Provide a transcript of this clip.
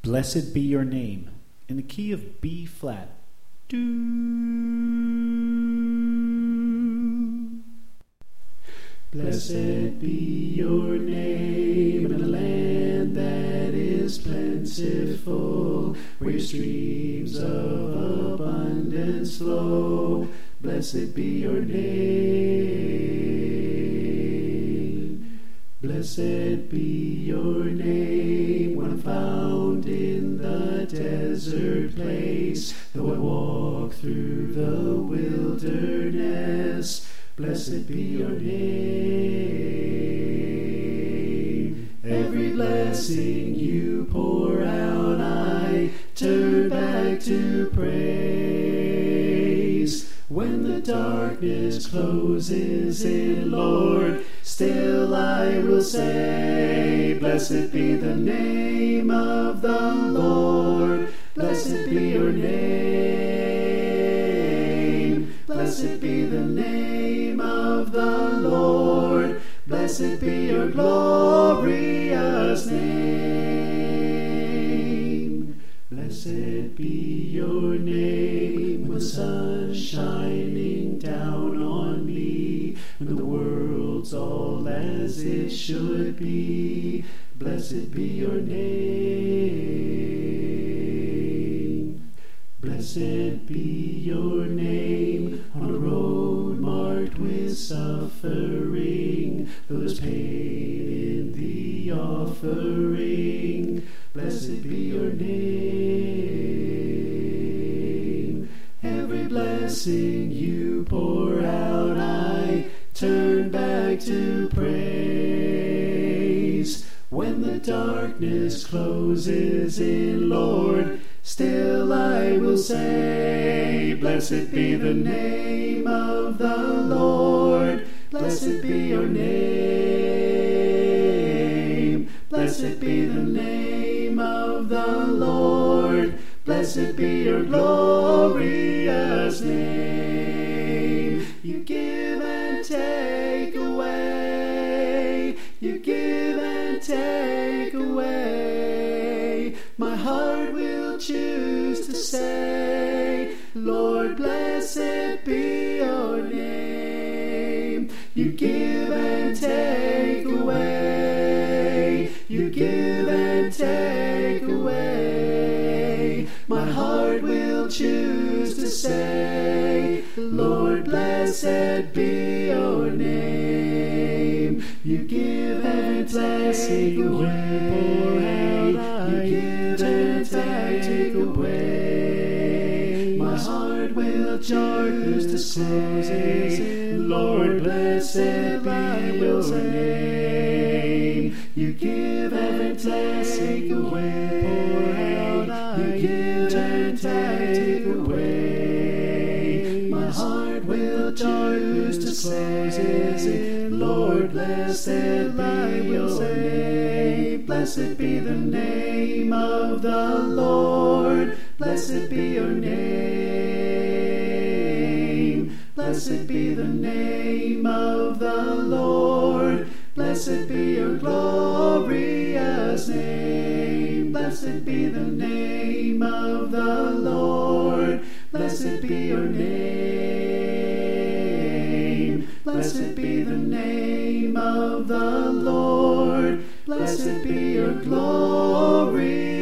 Blessed be your name, in the key of B flat. Do. Blessed be your name in a land that is plentiful, where streams of abundance flow. Blessed be your name. Blessed be your name when I'm found in the desert place, though I walk through the wilderness. Blessed be your name. Every blessing you pour out, I turn back to praise. When the darkness closes in, Lord, still I will say, blessed be the name of the Lord. Blessed be your name. Blessed be the name of the Lord. Blessed be your glorious name. Blessed be your name when the sun's shining down on me, when the world's all as it should be. Blessed be your name. Blessed be your name on a road marked with suffering, though there's pain in the offering. Blessed be your name. Every blessing you pour out, I turn back to praise. When the darkness closes in, Lord, still I will say, blessed be the name of the Lord. Blessed be your name. Blessed be the name of the Lord. Blessed be your glorious name. You give and take away. You give and take away. My heart will choose to say, Lord, blessed be your name. You give and take away. You give and take away. My heart will choose to say, Lord, blessed be your name. You give and take away. You give and take away. My heart will choose to say, Lord, blessed be your name. You give and take away. You give and take away. My heart will choose to say, Lord, blessed be your name. Blessed be the name of the Lord. Blessed be your name. Blessed be the name of the Lord. Blessed be your glorious name. Blessed be the name of the Lord. Blessed be your name. Blessed be the name of the Lord. Blessed be your glory.